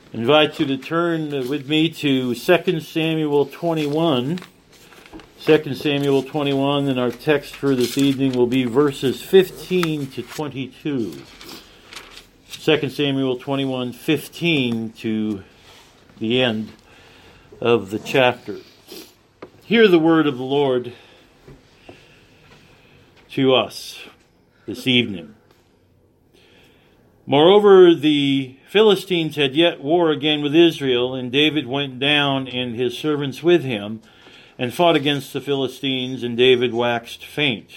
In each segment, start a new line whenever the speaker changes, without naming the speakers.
I invite you to turn with me to 2 Samuel 21. 2 Samuel 21, and our text for this evening will be verses 15 to 22. 2 Samuel 21, 15 to the end of the chapter. Hear the word of the Lord to us this evening. Moreover, the Philistines had yet war again with Israel, and David went down and his servants with him, and fought against the Philistines, and David waxed faint.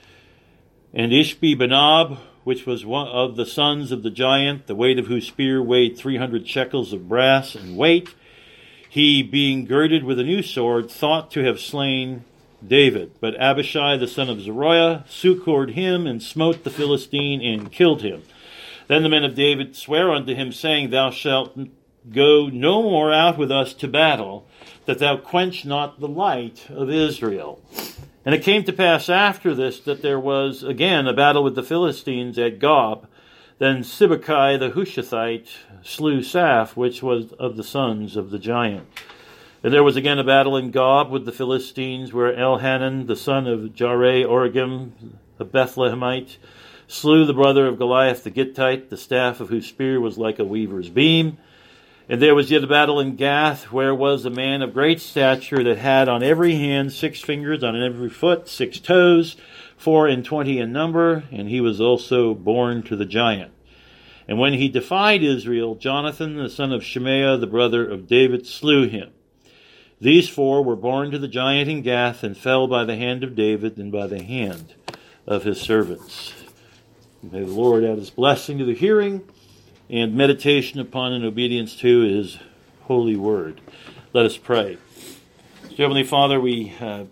And Ishbi-Benob, which was one of the sons of the giant, the weight of whose spear weighed 300 shekels of brass in weight, he, being girded with a new sword, thought to have slain David. But Abishai, the son of Zeruiah, succored him, and smote the Philistine, and killed him. Then the men of David sware unto him, saying, Thou shalt go no more out with us to battle, that thou quench not the light of Israel. And it came to pass after this that there was again a battle with the Philistines at Gob. Then Sibbecai the Hushathite slew Saph, which was of the sons of the giant. And there was again a battle in Gob with the Philistines, where Elhanan the son of Jareh-Oregim, a Bethlehemite, slew the brother of Goliath the Gittite, the staff of whose spear was like a weaver's beam. And there was yet a battle in Gath, where was a man of great stature that had on every hand 6 fingers, on every foot 6 toes, 24 in number, and he was also born to the giant. And when he defied Israel, Jonathan, the son of Shemaiah, the brother of David, slew him. These 4 were born to the giant in Gath, and fell by the hand of David and by the hand of his servants. May the Lord add his blessing to the hearing and meditation upon and obedience to his holy word. Let us pray. Heavenly Father, we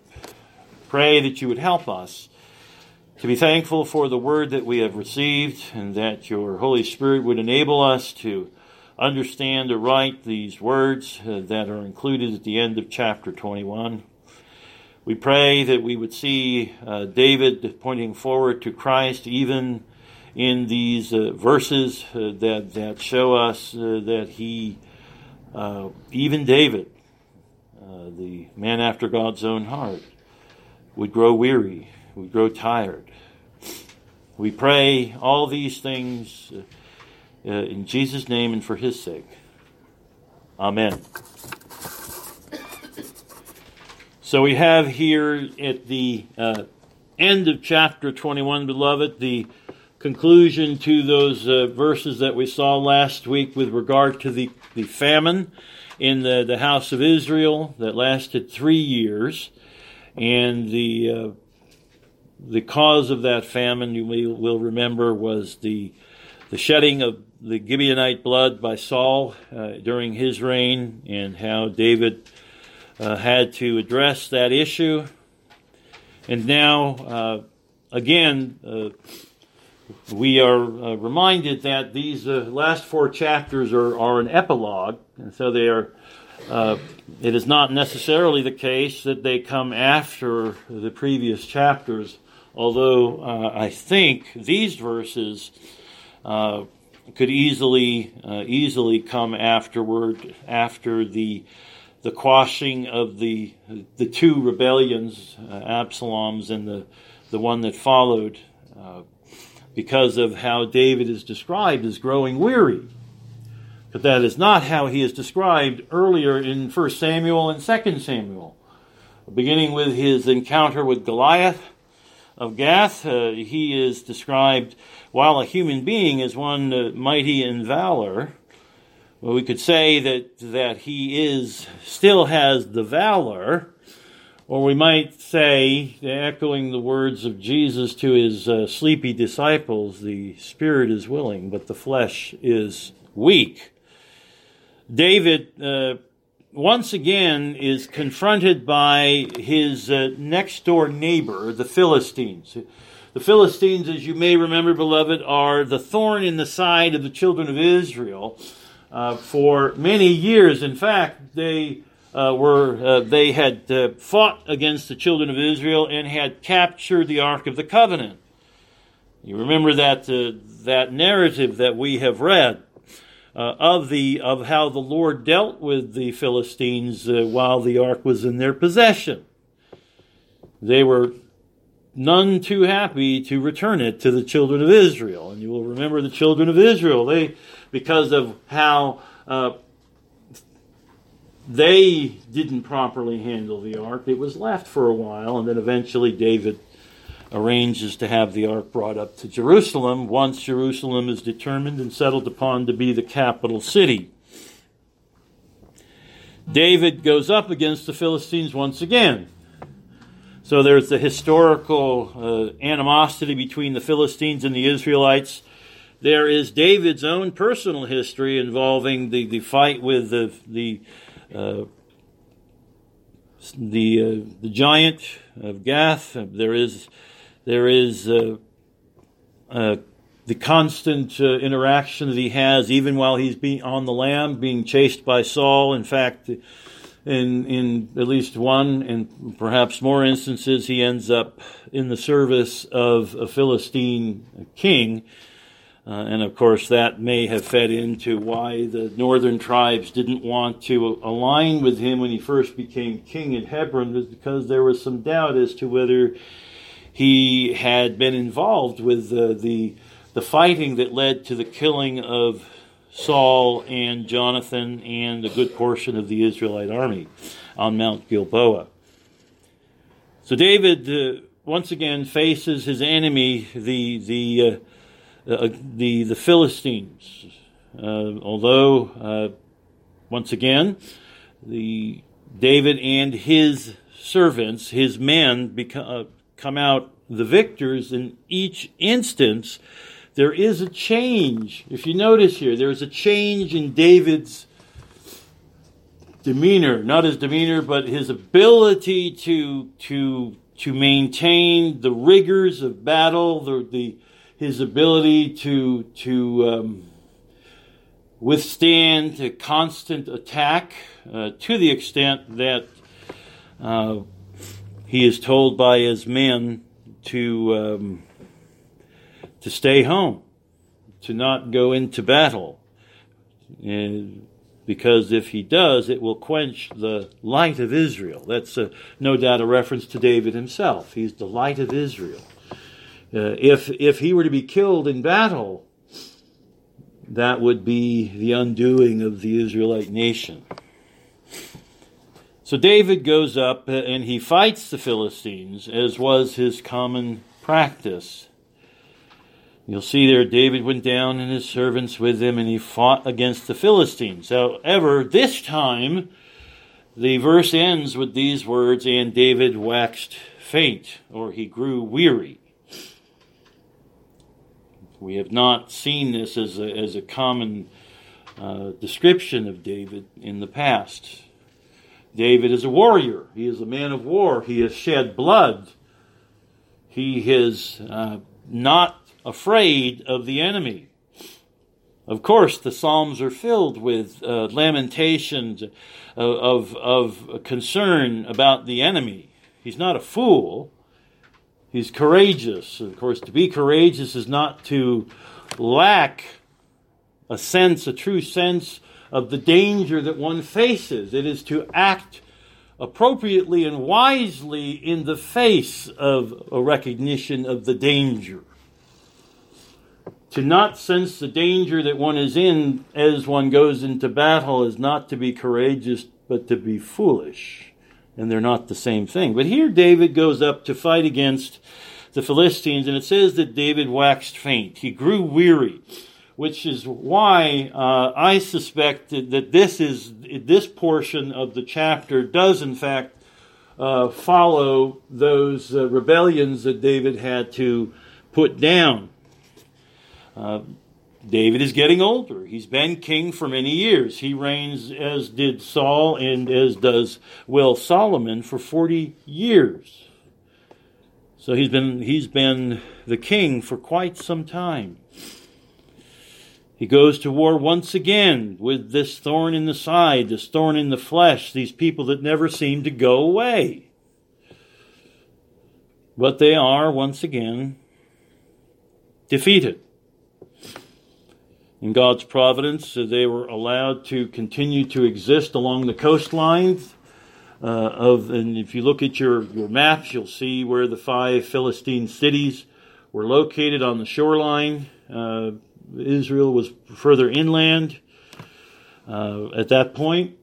pray that you would help us to be thankful for the word that we have received, and that your Holy Spirit would enable us to understand aright these words that are included at the end of chapter 21. We pray that we would see David pointing forward to Christ even in these verses that show us that he, even David, the man after God's own heart, would grow weary, would grow tired. We pray all these things in Jesus' name and for his sake. Amen. So we have here at the end of chapter 21, beloved, the conclusion to those verses that we saw last week with regard to the famine in the house of Israel that lasted 3 years. And the cause of that famine, you will remember, was the shedding of the Gibeonite blood by Saul during his reign, and how David had to address that issue. And now, again, we are reminded that these last 4 chapters are an epilogue, and so they are. It is not necessarily the case that they come after the previous chapters, although I think these verses could easily come afterward, after the quashing of the 2 rebellions, Absalom's and the one that followed. Because of how David is described as growing weary. But that is not how he is described earlier in 1 Samuel and 2 Samuel. Beginning with his encounter with Goliath of Gath, he is described, while a human being, as one mighty in valor. Well, we could say that he still has the valor, or we might say, echoing the words of Jesus to his sleepy disciples, the spirit is willing, but the flesh is weak. David, once again, is confronted by his next-door neighbor, the Philistines. The Philistines, as you may remember, beloved, are the thorn in the side of the children of Israel for many years. In fact, they had fought against the children of Israel and had captured the Ark of the Covenant. You remember that narrative that we have read. of how the Lord dealt with the Philistines while the ark was in their possession. They were none too happy to return it to the children of Israel. And you will remember the children of Israel, because of how they didn't properly handle the ark, it was left for a while, and then eventually David arranges to have the ark brought up to Jerusalem once Jerusalem is determined and settled upon to be the capital city. David goes up against the Philistines once again. So there's the historical animosity between the Philistines and the Israelites. There is David's own personal history involving the fight with the giant of Gath. There is the constant interaction that he has, even while he's being on the lam, being chased by Saul. In fact, in at least one and perhaps more instances, he ends up in the service of a Philistine king. And of course, that may have fed into why the northern tribes didn't want to align with him when he first became king at Hebron, was because there was some doubt as to whether he had been involved with the fighting that led to the killing of Saul and Jonathan and a good portion of the Israelite army on Mount Gilboa. So David once again faces his enemy, the Philistines. Although once again, David and his servants, his men, come out the victors in each instance. There is a change. If you notice here, there is a change in David's demeanor. Not his demeanor, but his ability to maintain the rigors of battle, his ability to withstand a constant attack, to the extent that he is told by his men to stay home, to not go into battle, because if he does, it will quench the light of Israel. That's no doubt a reference to David himself. He's the light of Israel. If he were to be killed in battle, that would be the undoing of the Israelite nation. So David goes up and he fights the Philistines, as was his common practice. You'll see there, David went down and his servants with him, and he fought against the Philistines. However, this time, the verse ends with these words, and David waxed faint, or he grew weary. We have not seen this as a common description of David in the past. David is a warrior. He is a man of war. He has shed blood. He is not afraid of the enemy. Of course, the Psalms are filled with lamentations of concern about the enemy. He's not a fool. He's courageous. Of course, to be courageous is not to lack a true sense of the danger that one faces. It is to act appropriately and wisely in the face of a recognition of the danger. To not sense the danger that one is in as one goes into battle is not to be courageous, but to be foolish. And they're not the same thing. But here David goes up to fight against the Philistines, and it says that David waxed faint. He grew weary, which is why I suspect that this portion of the chapter does in fact follow those rebellions that David had to put down. David is getting older. He's been king for many years. He reigns, as did Saul and as does Solomon, for 40 years. So he's been the king for quite some time. He goes to war once again with this thorn in the side, this thorn in the flesh, these people that never seem to go away. But they are once again defeated. In God's providence, they were allowed to continue to exist along the coastlines and if you look at your maps, you'll see where the 5 Philistine cities were located on the shoreline. Israel was further inland at that point.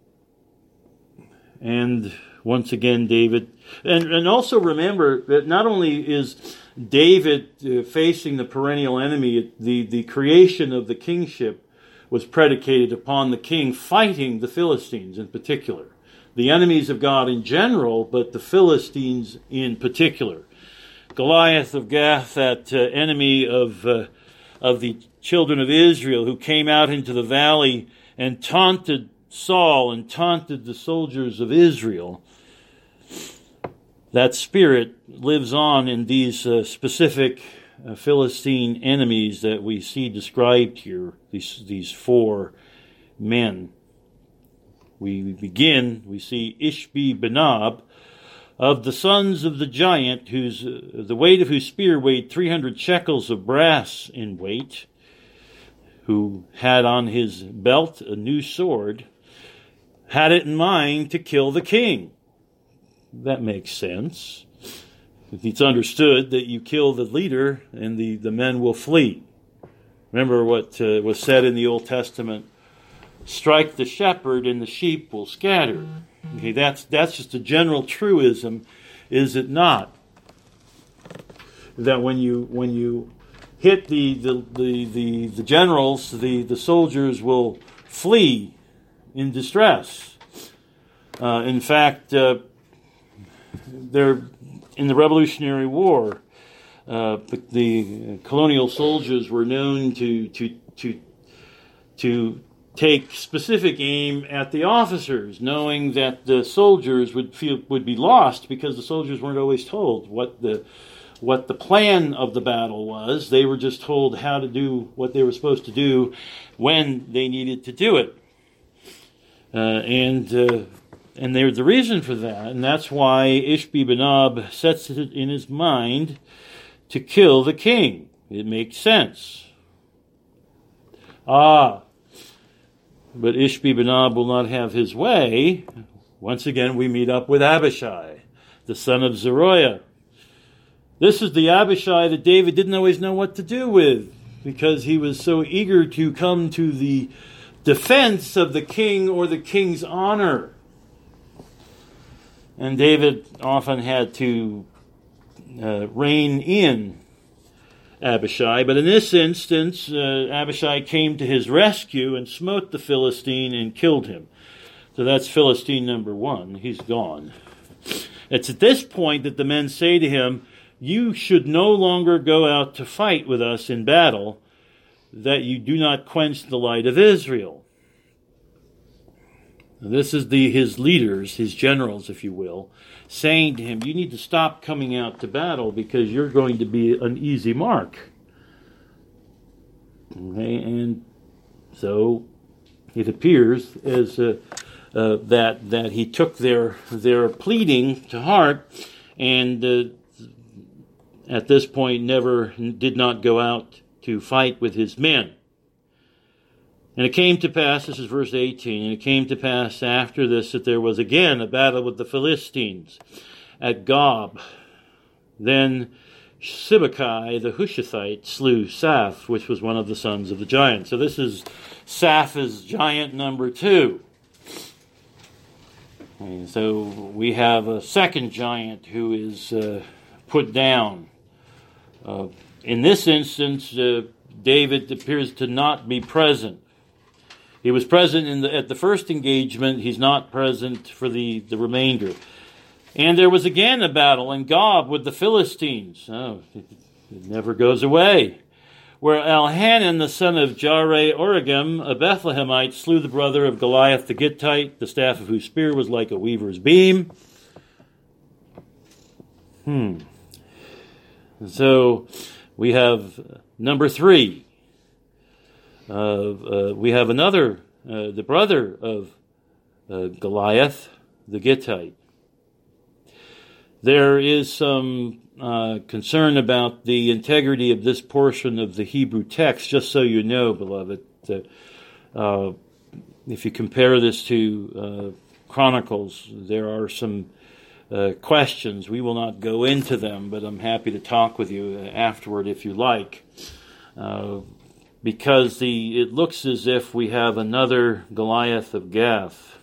And once again, David, and also remember that not only is David facing the perennial enemy, the creation of the kingship was predicated upon the king fighting the Philistines in particular. The enemies of God in general, but the Philistines in particular. Goliath of Gath, that enemy of the children of Israel, who came out into the valley and taunted Saul and taunted the soldiers of Israel. That spirit lives on in these specific Philistine enemies that we see described here, these 4 men. We see Ishbi-Benob, of the sons of the giant, the weight of whose spear weighed 300 shekels of brass in weight, who had on his belt a new sword, had it in mind to kill the king. That makes sense. It's understood that you kill the leader and the men will flee. Remember what was said in the Old Testament, strike the shepherd and the sheep will scatter. Okay, that's just a general truism, is it not? That when you hit the generals, the soldiers will flee in distress. In fact, they're in the Revolutionary War. The colonial soldiers were known to take specific aim at the officers, knowing that the soldiers would be lost because the soldiers weren't always told what the plan of the battle was. They were just told how to do what they were supposed to do when they needed to do it. And there's the reason for that, and that's why Ishbi-Benob sets it in his mind to kill the king. It makes sense. But Ishbi-Benob will not have his way. Once again, we meet up with Abishai, the son of Zeruiah. This is the Abishai that David didn't always know what to do with, because he was so eager to come to the defense of the king or the king's honor. And David often had to rein in Abishai, but in this instance, Abishai came to his rescue and smote the Philistine and killed him. So that's Philistine number 1. He's gone. It's at this point that the men say to him, "You should no longer go out to fight with us in battle, that you do not quench the light of Israel." This is his leaders, his generals, if you will, saying to him, you need to stop coming out to battle because you're going to be an easy mark. Okay, and so it appears as that he took their pleading to heart, and at this point did not go out to fight with his men. And it came to pass, this is verse 18, and it came to pass after this that there was again a battle with the Philistines at Gob. Then Sibbecai the Hushathite slew Saph, which was one of the sons of the giant. So this is Saph's giant number 2. And so we have a second giant who is put down. In this instance, David appears to not be present. He was present at the first engagement. He's not present for the remainder. And there was again a battle in Gob with the Philistines. Oh, it never goes away. Where Elhanan, the son of Jareh-Oregim, a Bethlehemite, slew the brother of Goliath the Gittite, the staff of whose spear was like a weaver's beam. So we have number 3. We have another, the brother of Goliath, the Gittite. There is some concern about the integrity of this portion of the Hebrew text, just so you know, beloved. If you compare this to Chronicles, there are some questions. We will not go into them, but I'm happy to talk with you afterward if you like. Because it looks as if we have another Goliath of Gath.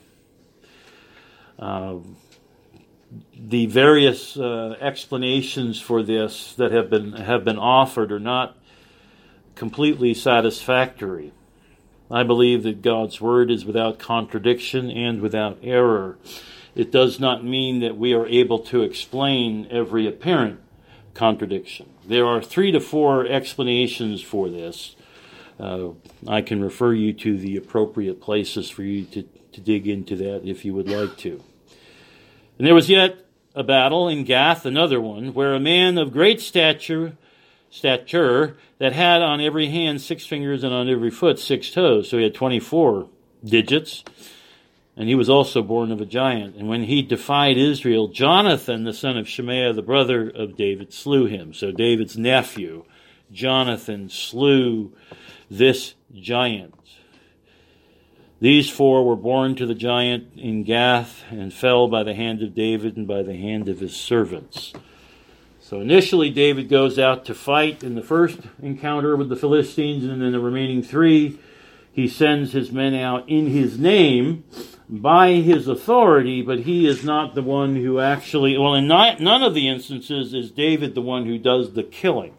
The various explanations for this that have been offered are not completely satisfactory. I believe that God's word is without contradiction and without error. It does not mean that we are able to explain every apparent contradiction. There are 3 to 4 explanations for this. I can refer you to the appropriate places for you to dig into that if you would like to. And there was yet a battle in Gath, another one, where a man of great stature that had on every hand 6 fingers and on every foot 6 toes. So he had 24 digits. And he was also born of a giant. And when he defied Israel, Jonathan, the son of Shemaiah, the brother of David, slew him. So David's nephew, Jonathan, slew this giant. These 4 were born to the giant in Gath and fell by the hand of David and by the hand of his servants. So initially David goes out to fight in the first encounter with the Philistines, and in the remaining 3, he sends his men out in his name by his authority, but he is not the one who actually, in none of the instances is David the one who does the killing.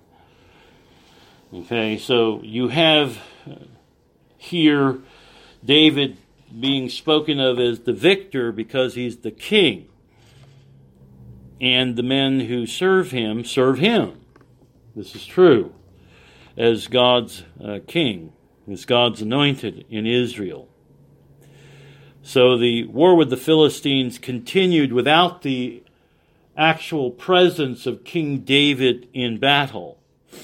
Okay, so you have here David being spoken of as the victor because he's the king. And the men who serve him. This is true. As God's king, as God's anointed in Israel. So the war with the Philistines continued without the actual presence of King David in battle.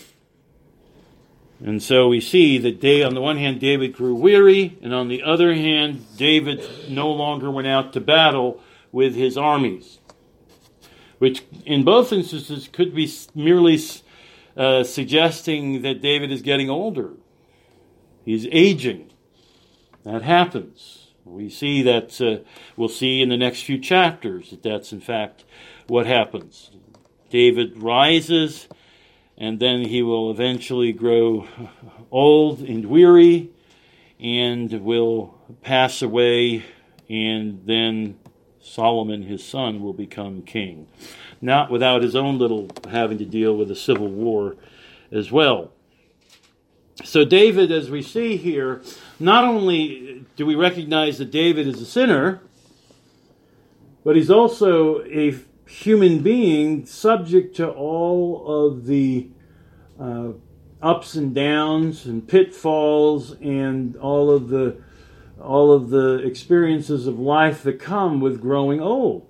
And so we see that on the one hand, David grew weary, and on the other hand, David no longer went out to battle with his armies, which in both instances could be merely suggesting that David is getting older. He's aging. That happens. We see that, we'll see in the next few chapters that that's in fact what happens. David rises, and then he will eventually grow old and weary, and will pass away, and then Solomon, his son, will become king. Not without his own little having to deal with a civil war as well. So David, as we see here, not only do we recognize that David is a sinner, but he's also a human being subject to all of the ups and downs and pitfalls and all of the experiences of life that come with growing old.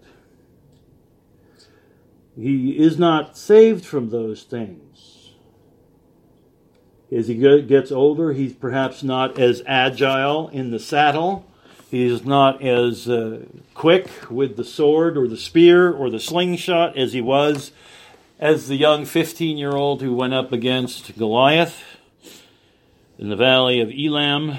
He is not saved from those things. As he gets older, he's perhaps not as agile in the saddle. He's not as quick with the sword or the spear or the slingshot as he was as the young 15-year-old who went up against Goliath in the valley of Elam.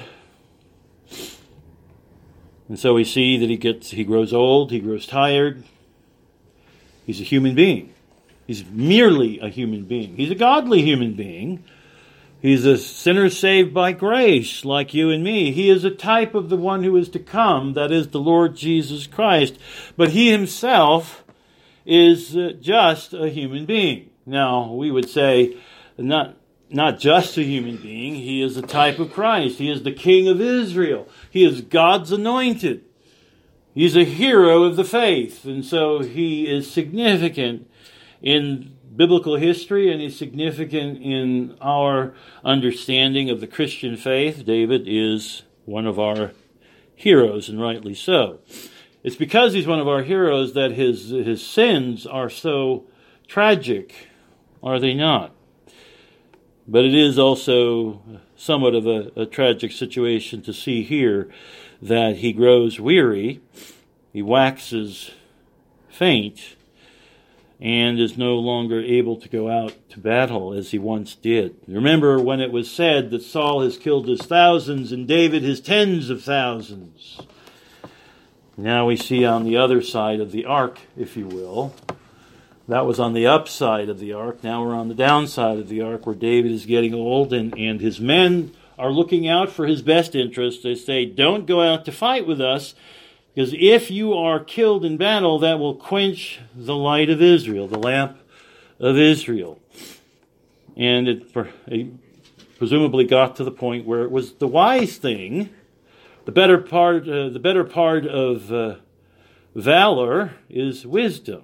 And so we see that he grows old, he grows tired. He's a human being. He's merely a human being. He's a godly human being. He's a sinner saved by grace, like you and me. He is a type of the one who is to come, that is the Lord Jesus Christ. But he himself is just a human being. Now, we would say, not just a human being, he is a type of Christ. He is the King of Israel. He is God's anointed. He's a hero of the faith. And so he is significant in biblical history, and he's significant in our understanding of the Christian faith. David is one of our heroes, and rightly so. It's because he's one of our heroes that his sins are so tragic, are they not? But it is also somewhat of a tragic situation to see here that he grows weary, he waxes faint, and is no longer able to go out to battle as he once did. Remember when it was said that Saul has killed his thousands and David his tens of thousands. Now we see on the other side of the ark, if you will. That was on the upside of the ark. Now we're on the downside of the ark where David is getting old and his men are looking out for his best interest. They say, don't go out to fight with us, because if you are killed in battle, that will quench the light of Israel, the lamp of Israel. And it presumably got to the point where it was the wise thing. The better part of valor is wisdom.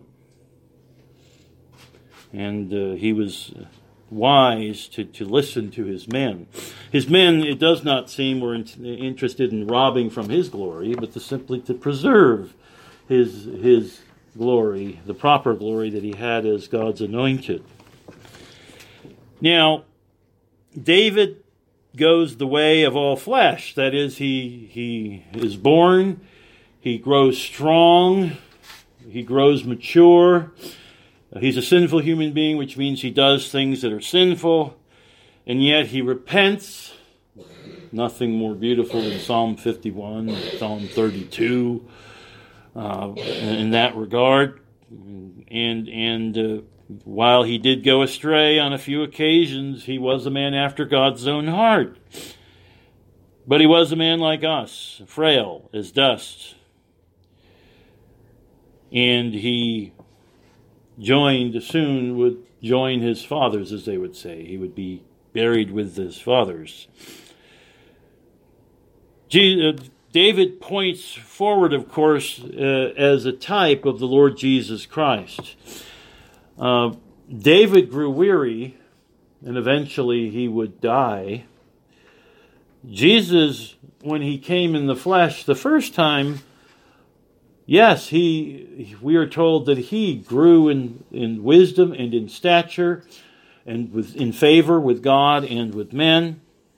And he was wise to listen to his men. His men, it does not seem, were interested in robbing from his glory, but simply to preserve his glory, the proper glory that he had as God's anointed. Now, David goes the way of all flesh. That is, he is born, he grows strong, he grows mature. He's a sinful human being, which means he does things that are sinful, and yet he repents. Nothing more beautiful than Psalm 51, Psalm 32, in that regard. And while he did go astray on a few occasions, he was a man after God's own heart. But he was a man like us, frail as dust. And he would join his fathers, as they would say. He would be buried with his fathers. David points forward, of course, as a type of the Lord Jesus Christ. David grew weary, and eventually he would die. Jesus, when he came in the flesh the first time, yes, we are told that he grew in wisdom and in stature and in favor with God and with men.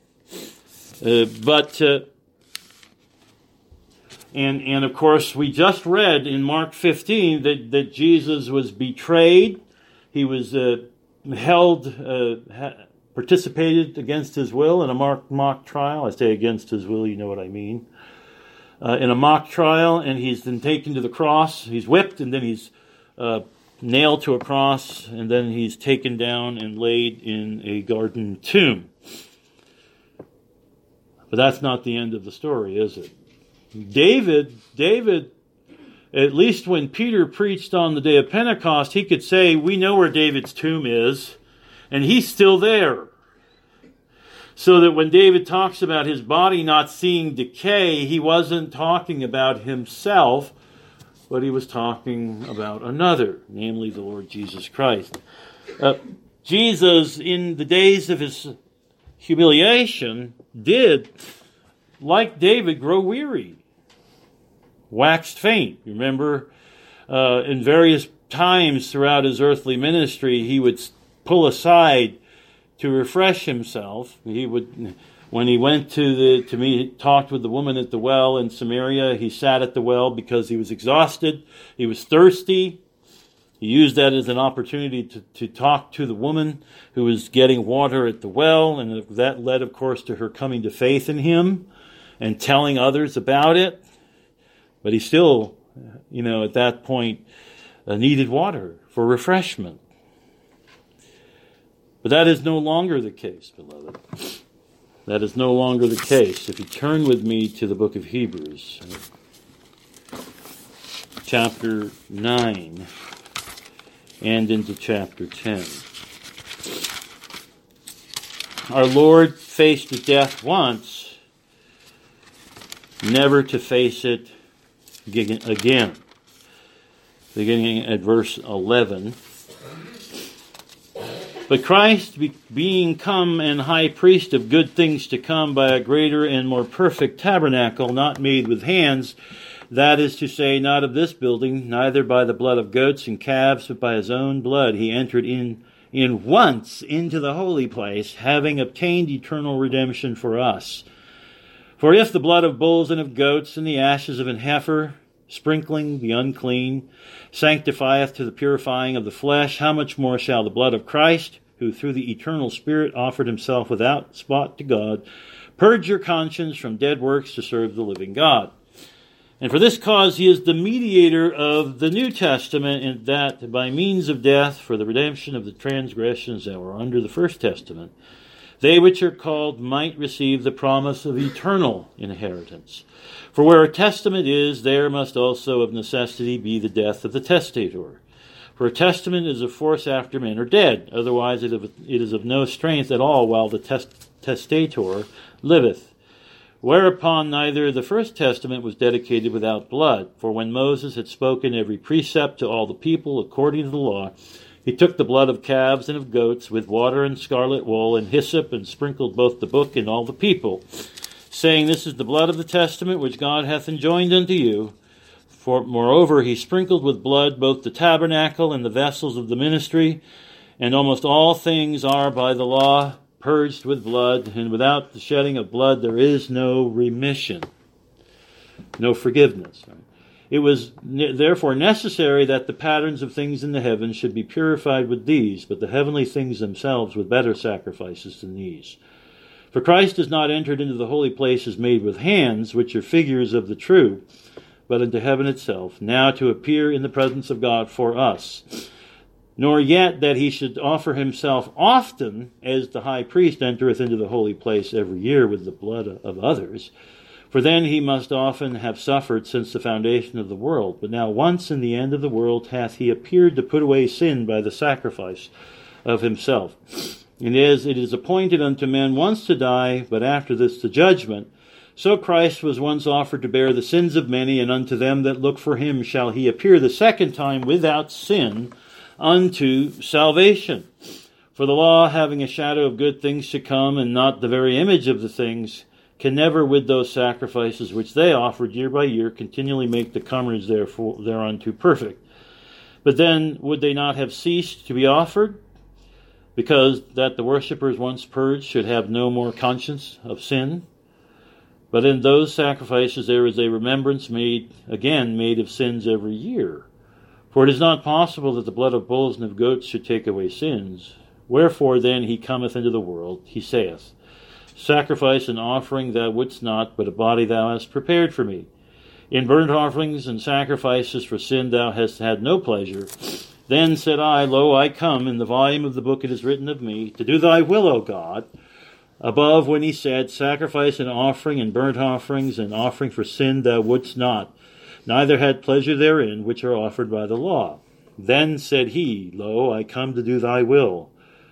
And of course, we just read in Mark 15 that Jesus was betrayed. He was participated against his will in a mock trial. I say against his will, you know what I mean. In a mock trial, and he's then taken to the cross. He's whipped, and then he's nailed to a cross, and then he's taken down and laid in a garden tomb. But that's not the end of the story, is it? David, at least when Peter preached on the day of Pentecost, he could say, we know where David's tomb is, and he's still there. So that when David talks about his body not seeing decay, he wasn't talking about himself, but he was talking about another, namely the Lord Jesus Christ. Jesus, in the days of his humiliation, did, like David, grow weary, waxed faint. Remember, in various times throughout his earthly ministry, he would pull aside to refresh himself. He would, when he went talked with the woman at the well in Samaria, he sat at the well because he was exhausted. He was thirsty. He used that as an opportunity to talk to the woman who was getting water at the well, and that led, of course, to her coming to faith in him and telling others about it. But he still, at that point, needed water for refreshment. But that is no longer the case, beloved. That is no longer the case. If you turn with me to the book of Hebrews, chapter 9, and into chapter 10. Our Lord faced death once, never to face it again. Beginning at verse 11. But Christ, being come and high priest of good things to come by a greater and more perfect tabernacle, not made with hands, that is to say, not of this building, neither by the blood of goats and calves, but by his own blood, he entered in once into the holy place, having obtained eternal redemption for us. For if the blood of bulls and of goats and the ashes of an heifer sprinkling the unclean, sanctifieth to the purifying of the flesh, how much more shall the blood of Christ, who through the eternal Spirit offered himself without spot to God, purge your conscience from dead works to serve the living God? And for this cause he is the mediator of the New Testament, in that by means of death, for the redemption of the transgressions that were under the First Testament, they which are called might receive the promise of eternal inheritance. For where a testament is, there must also of necessity be the death of the testator. For a testament is of force after men are dead, otherwise it is of no strength at all while the testator liveth. Whereupon neither the first testament was dedicated without blood. For when Moses had spoken every precept to all the people according to the law, he took the blood of calves and of goats with water and scarlet wool and hyssop, and sprinkled both the book and all the people, saying, This is the blood of the testament which God hath enjoined unto you. For moreover he sprinkled with blood both the tabernacle and the vessels of the ministry, and almost all things are by the law purged with blood, and without the shedding of blood there is no remission, no forgiveness. It was therefore necessary that the patterns of things in the heavens should be purified with these, but the heavenly things themselves with better sacrifices than these. For Christ is not entered into the holy places made with hands, which are figures of the true, but into heaven itself, now to appear in the presence of God for us. Nor yet that he should offer himself often, as the high priest entereth into the holy place every year with the blood of others. For then he must often have suffered since the foundation of the world. But now once in the end of the world hath he appeared to put away sin by the sacrifice of himself. And as it is appointed unto men once to die, but after this the judgment, so Christ was once offered to bear the sins of many, and unto them that look for him shall he appear the second time without sin, unto salvation. For the law, having a shadow of good things to come, and not the very image of the things, can never with those sacrifices which they offered year by year continually make the comers thereunto perfect. But then would they not have ceased to be offered, because that the worshippers once purged should have no more conscience of sin? But in those sacrifices there is a remembrance made of sins every year. For it is not possible that the blood of bulls and of goats should take away sins. Wherefore then he cometh into the world, he saith, Sacrifice and offering thou wouldst not, but a body thou hast prepared for me. In burnt offerings and sacrifices for sin thou hast had no pleasure. Then said I, Lo, I come, in the volume of the book it is written of me, to do thy will, O God. Above when he said, Sacrifice and offering and burnt offerings and offering for sin thou wouldst not, neither had pleasure therein, which are offered by the law. Then said he, Lo, I come to do thy will,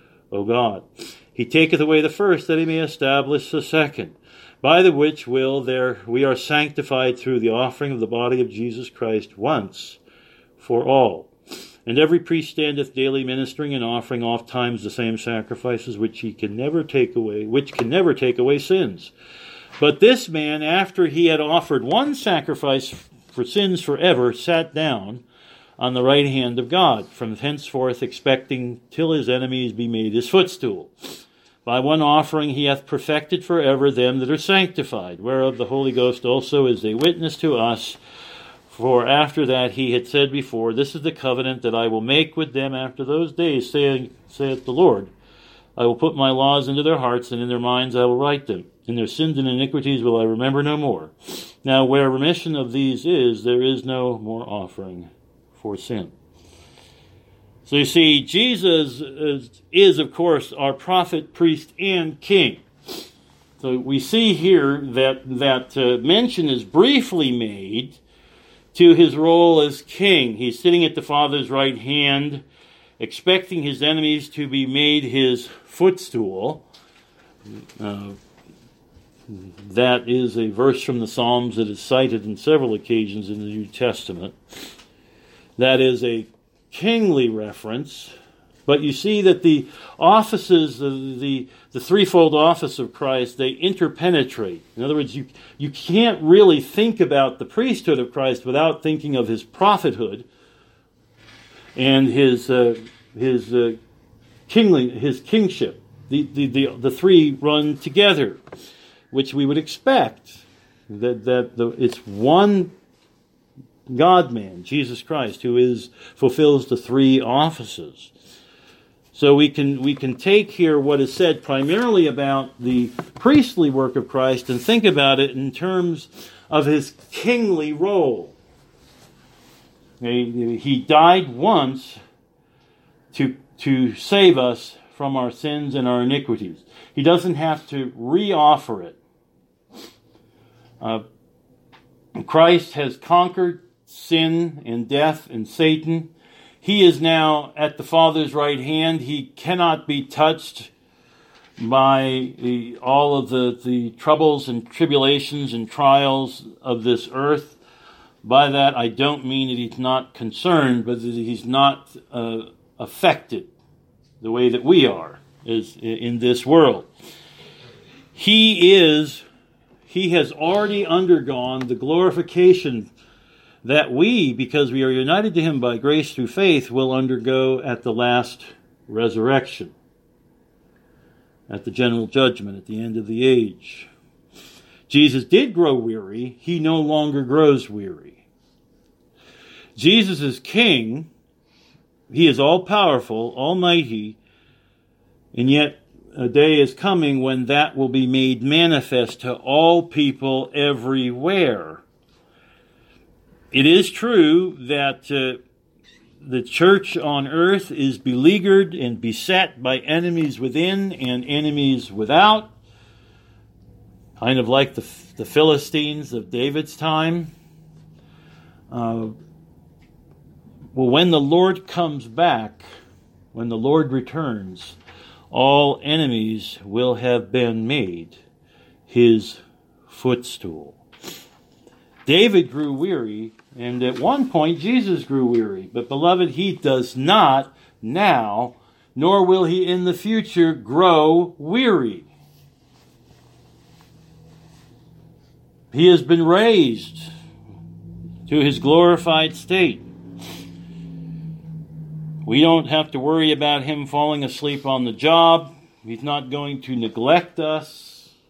O God. He taketh away the first, that he may establish the second. By the which will we are sanctified through the offering of the body of Jesus Christ once for all. And every priest standeth daily ministering and offering oft times the same sacrifices which can never take away sins. But this man, after he had offered one sacrifice for sins forever, sat down on the right hand of God, from henceforth expecting till his enemies be made his footstool. By one offering he hath perfected forever them that are sanctified, whereof the Holy Ghost also is a witness to us. For after that he had said before, This is the covenant that I will make with them after those days, saith the Lord. I will put my laws into their hearts, and in their minds I will write them. And their sins and iniquities will I remember no more. Now where remission of these is, there is no more offering for sin. So you see, Jesus is of course, our prophet, priest, and king. So we see here that mention is briefly made to his role as king. He's sitting at the Father's right hand, expecting his enemies to be made his footstool. That is a verse from the Psalms that is cited in several occasions in the New Testament. That is a kingly reference, but you see that the offices, the threefold office of Christ, they interpenetrate. In other words, you can't really think about the priesthood of Christ without thinking of his prophethood and his kingship. The three run together, which we would expect that it's one God-man, Jesus Christ, who fulfills the three offices. So we can take here what is said primarily about the priestly work of Christ and think about it in terms of his kingly role. He died once to save us from our sins and our iniquities. He doesn't have to re-offer it. Christ has conquered sin and death and Satan. He is now at the Father's right hand. He cannot be touched by all of the troubles and tribulations and trials of this earth. By that, I don't mean that he's not concerned, but that he's not affected the way that we are is in this world. He has already undergone the glorification that we, because we are united to him by grace through faith, will undergo at the last resurrection, at the general judgment, at the end of the age. Jesus did grow weary. He no longer grows weary. Jesus is king. He is all-powerful, almighty, and yet a day is coming when that will be made manifest to all people everywhere. It is true that the church on earth is beleaguered and beset by enemies within and enemies without, kind of like the Philistines of David's time. Well, when the Lord comes back, when the Lord returns, all enemies will have been made his footstool. David grew weary, and at one point Jesus grew weary. But beloved, he does not now, nor will he in the future grow weary. He has been raised to his glorified state. We don't have to worry about him falling asleep on the job. He's not going to neglect us.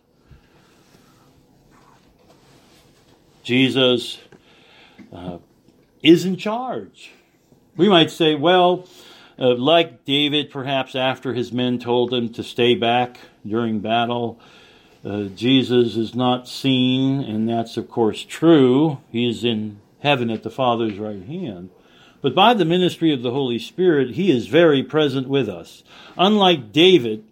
Jesus is in charge. We might say, well, like David, perhaps after his men told him to stay back during battle, Jesus is not seen, and that's of course true. He is in heaven at the Father's right hand. But by the ministry of the Holy Spirit, he is very present with us. Unlike David,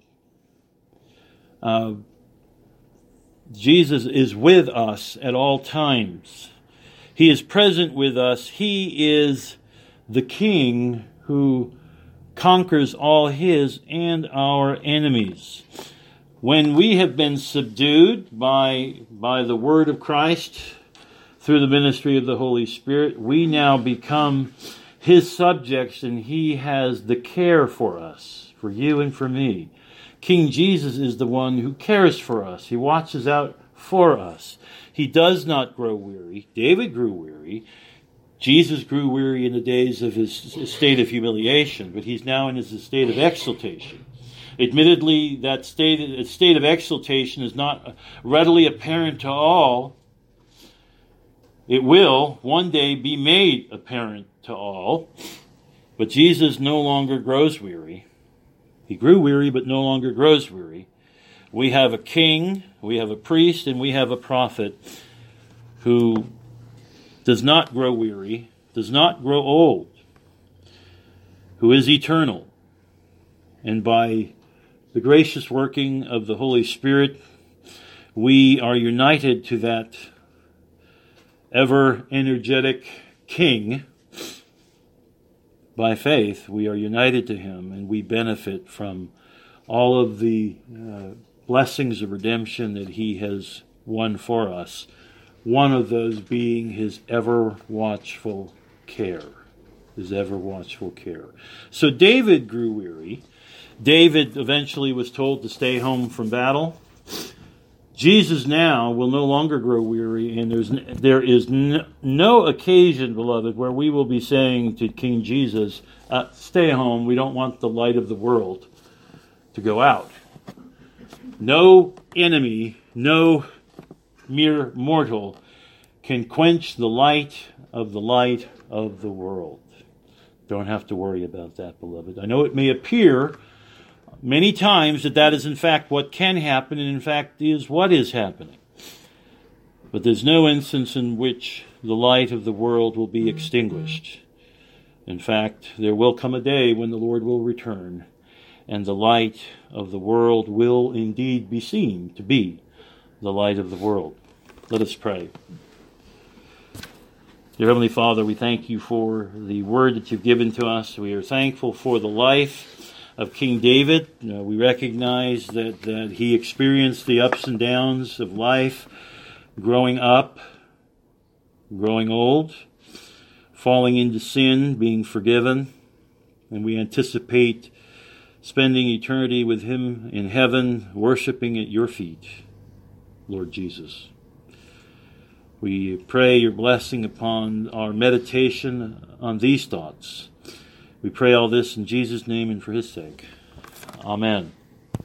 Jesus is with us at all times. He is present with us. He is the King who conquers all his and our enemies. When we have been subdued by the word of Christ through the ministry of the Holy Spirit, we now become his subjects, and he has the care for us, for you and for me. King Jesus is the one who cares for us. He watches out for us. He does not grow weary. David grew weary. Jesus grew weary in the days of his state of humiliation, but he's now in his state of exaltation. Admittedly, that state of exaltation is not readily apparent to all. It will one day be made apparent to all. But Jesus no longer grows weary. He grew weary, but no longer grows weary. We have a king, we have a priest, and we have a prophet who does not grow weary, does not grow old, who is eternal. And by the gracious working of the Holy Spirit, we are united to that ever energetic King. By faith, we are united to him, and we benefit from all of the blessings of redemption that he has won for us. One of those being his ever watchful care. His ever watchful care. So David grew weary. David eventually was told to stay home from battle. Jesus now will no longer grow weary, and there is no occasion, beloved, where we will be saying to King Jesus, stay home, we don't want the light of the world to go out. No enemy, no mere mortal can quench the light of the light of the world. Don't have to worry about that, beloved. I know it may appear many times that is in fact what can happen, and in fact is what is happening. But there's no instance in which the light of the world will be extinguished. In fact, there will come a day when the Lord will return, and the light of the world will indeed be seen to be the light of the world. Let us pray. Dear Heavenly Father, we thank you for the word that you've given to us. We are thankful for the life of King David. We recognize that he experienced the ups and downs of life, growing up, growing old, falling into sin, being forgiven, and we anticipate spending eternity with him in heaven, worshiping at your feet, Lord Jesus. We pray your blessing upon our meditation on these thoughts. We pray all this in Jesus' name and for his sake. Amen.